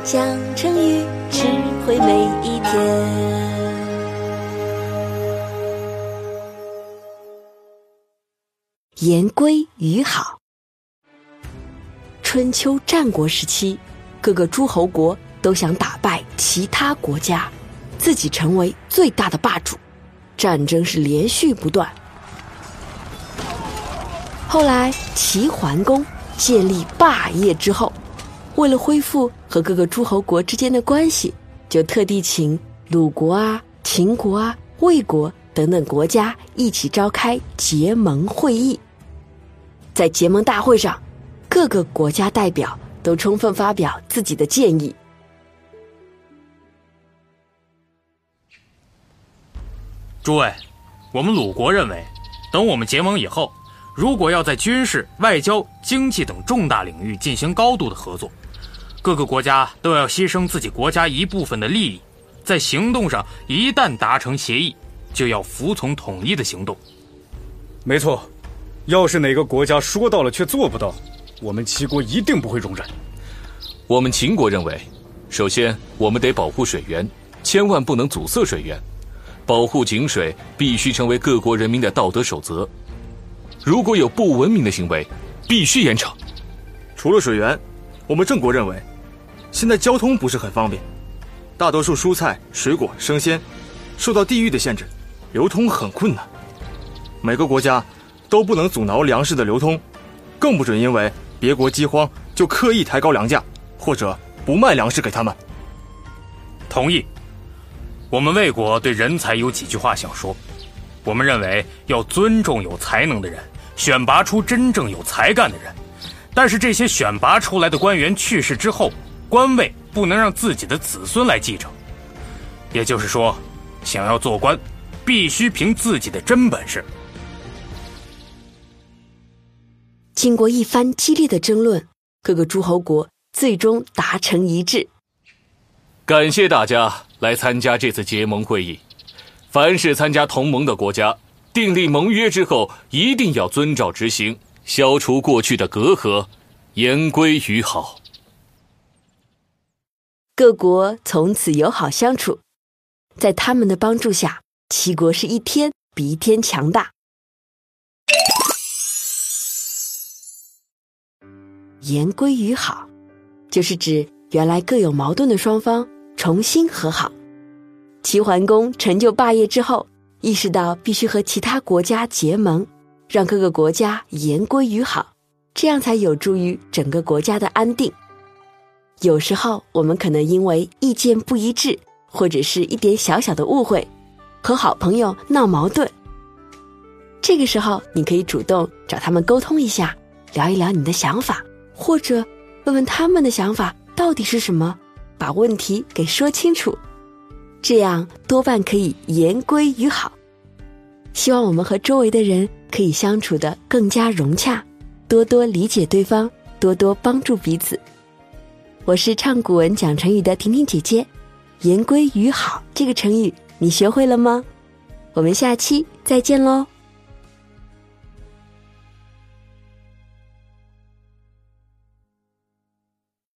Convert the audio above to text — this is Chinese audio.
讲成语，智慧每一天。言归于好。春秋战国时期，各个诸侯国都想打败其他国家，自己成为最大的霸主，战争是连续不断。后来齐桓公建立霸业之后，为了恢复和各个诸侯国之间的关系，就特地请鲁国啊、秦国啊、魏国等等国家一起召开结盟会议。在结盟大会上，各个国家代表都充分发表自己的建议。 诸位，我们鲁国认为，等我们结盟以后，如果要在军事、外交、经济等重大领域进行高度的合作，各个国家都要牺牲自己国家一部分的利益，在行动上一旦达成协议，就要服从统一的行动。 没错，要是哪个国家说到了却做不到，我们齐国一定不会容忍。 我们秦国认为，首先我们得保护水源，千万不能阻塞水源，保护井水必须成为各国人民的道德守则。如果有不文明的行为，必须严惩。 除了水源，我们郑国认为，现在交通不是很方便，大多数蔬菜、水果、生鲜受到地域的限制，流通很困难。每个国家都不能阻挠粮食的流通，更不准因为别国饥荒就刻意抬高粮价，或者不卖粮食给他们。 同意。我们魏国对人才有几句话想说。我们认为要尊重有才能的人，选拔出真正有才干的人，但是这些选拔出来的官员去世之后，官位不能让自己的子孙来继承。也就是说，想要做官，必须凭自己的真本事。 经过一番激烈的争论，各个诸侯国最终达成一致。 感谢大家来参加这次结盟会议。凡是参加同盟的国家，订立盟约之后，一定要遵照执行，消除过去的隔阂，言归于好。 各国从此友好相处，在他们的帮助下，齐国是一天比一天强大。言归于好，就是指原来各有矛盾的双方重新和好。齐桓公成就霸业之后，意识到必须和其他国家结盟，让各个国家言归于好，这样才有助于整个国家的安定。有时候我们可能因为意见不一致，或者是一点小小的误会，和好朋友闹矛盾。这个时候你可以主动找他们沟通一下，聊一聊你的想法，或者问问他们的想法到底是什么，把问题给说清楚，这样多半可以言归于好。希望我们和周围的人可以相处得更加融洽，多多理解对方，多多帮助彼此。我是唱古文讲成语的婷婷姐姐。言归于好这个成语你学会了吗？我们下期再见喽。